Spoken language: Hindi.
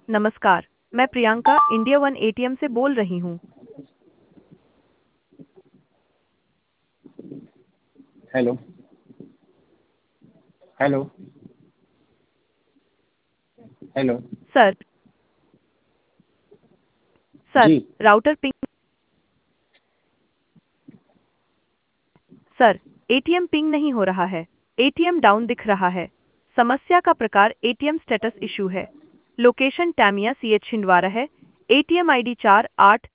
नमस्कार, मैं प्रियंका इंडिया वन एटीएम से बोल रही हूँ। हेलो। हेलो। हेलो। सर, जी। Router ping. Sir, ATM ping नहीं हो रहा है। एटीएम डाउन दिख रहा है। समस्या का प्रकार एटीएम स्टेटस इशू है। लोकेशन टामिया सीएच छिंदवाड़ा है। ATM ID 48